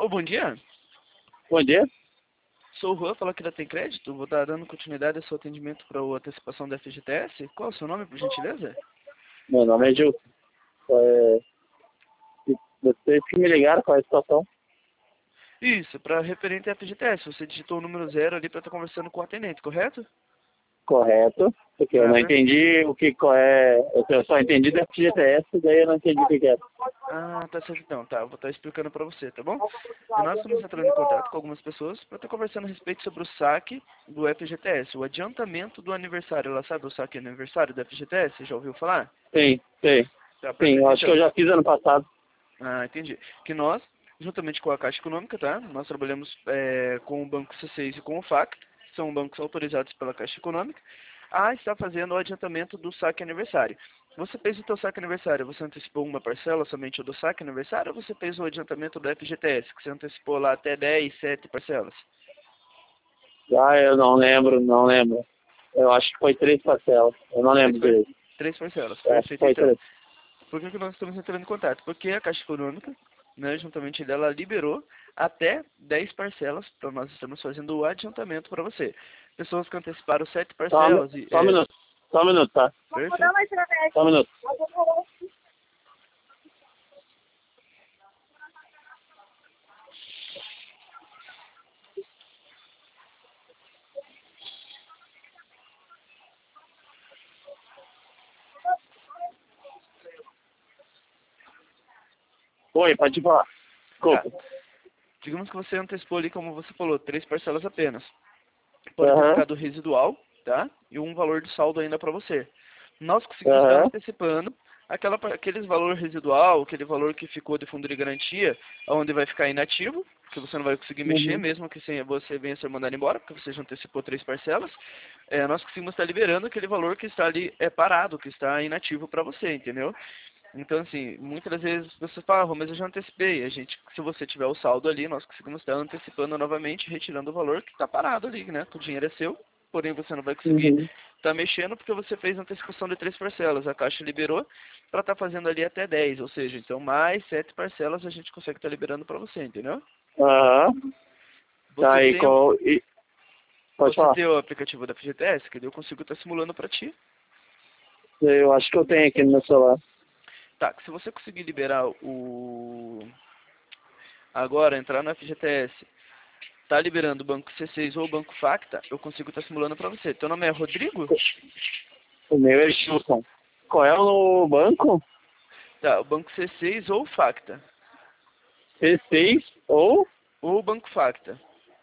Ô, bom dia. Bom dia. Sou o Juan, falo aqui da Tem Crédito. Vou estar dando continuidade ao seu atendimento para a antecipação da FGTS. Qual é o seu nome, por gentileza? Meu nome é Gilson. Vocês que me ligaram, qual é a situação? Isso, para referente à FGTS. Você digitou o número 0 ali para estar conversando com o atendente, correto? Correto. Porque eu não Perfeito. entendi qual é. Eu só entendi da FGTS, daí eu não entendi o que é. Ah, tá certo então. Tá, eu vou estar explicando para você, tá bom? E nós estamos entrando em contato com algumas pessoas para estar conversando a respeito sobre o saque do FGTS, o adiantamento do aniversário. Ela sabe o saque aniversário do FGTS? Já ouviu falar? Sim, sim. Tá, Sim, eu perfeito acho que eu então. já fiz ano passado. Ah, entendi. Que nós, juntamente com a Caixa Econômica, tá? Nós trabalhamos com o Banco C6 e com o FAC, que são bancos autorizados pela Caixa Econômica, a estar fazendo o adiantamento do saque aniversário. Você fez o teu saque aniversário, você antecipou uma parcela somente o do saque aniversário, ou você fez o adiantamento do FGTS, que você antecipou lá até 10, 7 parcelas? Ah, eu não lembro, não lembro. Eu acho que foi 3 parcelas. Eu não Três, lembro direito. três parcelas, Eu acho que perfeito foi então. 3. Por que nós estamos entrando em contato? Porque a Caixa Econômica, né, juntamente dela, liberou até 10 parcelas para nós estamos fazendo o adiantamento para você. Pessoas que anteciparam 7 parcelas e... Só um minuto. Só um minuto, tá? Perfeito. Só um minuto. Oi, pode falar. Tá. Desculpa. Digamos que você antecipou ali, como você falou, 3 parcelas apenas. Pode ter Aham, ficado residual, tá? E um valor de saldo ainda para você. Nós conseguimos estar aham. antecipando aqueles valor residual, aquele valor que ficou de fundo de garantia, onde vai ficar inativo, que você não vai conseguir mexer, Uhum. mesmo que você venha ser mandado embora, porque você já antecipou 3 parcelas. Nós conseguimos estar liberando aquele valor que está ali parado, que está inativo para você, entendeu? Então, assim, muitas das vezes você fala, mas eu já antecipei. Se você tiver o saldo ali, nós conseguimos estar antecipando novamente, retirando o valor que está parado ali, né? O dinheiro é seu, porém você não vai conseguir Uhum. estar mexendo porque você fez a antecipação de 3 parcelas. A Caixa liberou para estar fazendo ali até 10, ou seja, então mais 7 parcelas a gente consegue estar liberando para você, entendeu? Aham. Tá Você aí, tem, pode você falar. tem o aplicativo da FGTS, que daí eu consigo estar simulando para ti. Eu acho que eu tenho aqui no meu celular. Tá, se você conseguir liberar agora, entrar no FGTS, tá liberando o banco C6 ou o banco Facta, eu consigo estar simulando para você. Teu nome é Rodrigo? O meu é Gilson. Qual é o banco? Tá, o banco C6 ou Facta. C6 ou... Ou o banco Facta.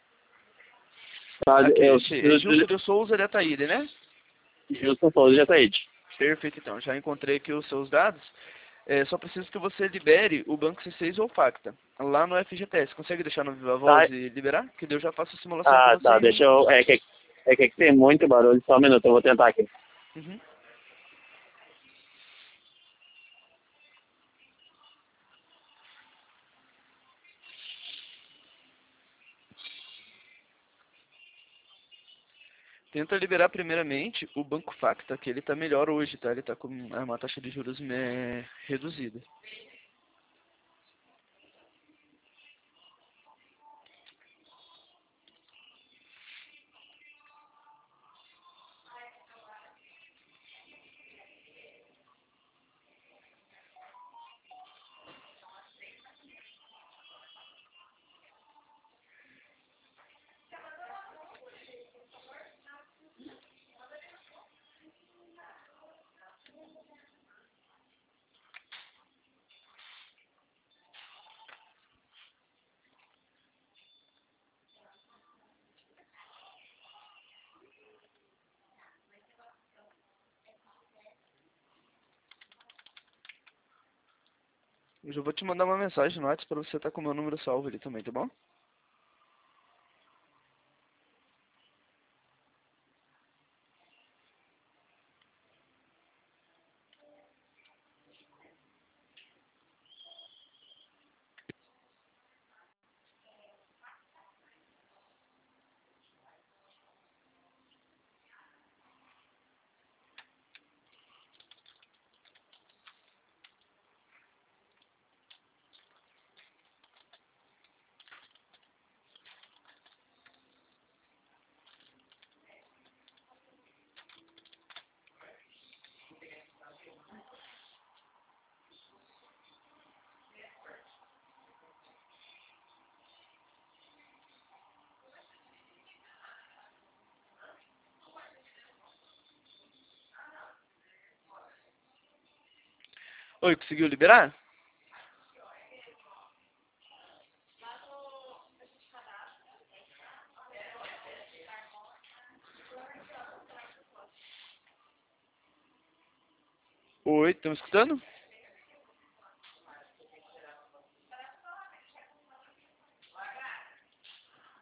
Tá, Aqui, eu esse é preciso Gilson de de Souza de Ataíde, né? Gilson Souza de Ataíde. Perfeito, então. Já encontrei aqui os seus dados. Só preciso que você libere o banco C6 ou Facta. Lá no FGTS. Consegue deixar no Viva Tá. Voz e liberar? Que daí eu já faço a simulação para Ah, você. tá, deixa eu... É que tem muito barulho. Só um minuto, eu vou tentar aqui. Uhum. Tenta liberar primeiramente o banco Facta, que ele está melhor hoje, tá? Ele está com uma taxa de juros reduzida. Eu já vou te mandar uma mensagem no WhatsApp para você estar com o meu número salvo ali também, tá bom? Oi, conseguiu liberar? Oi, estão escutando?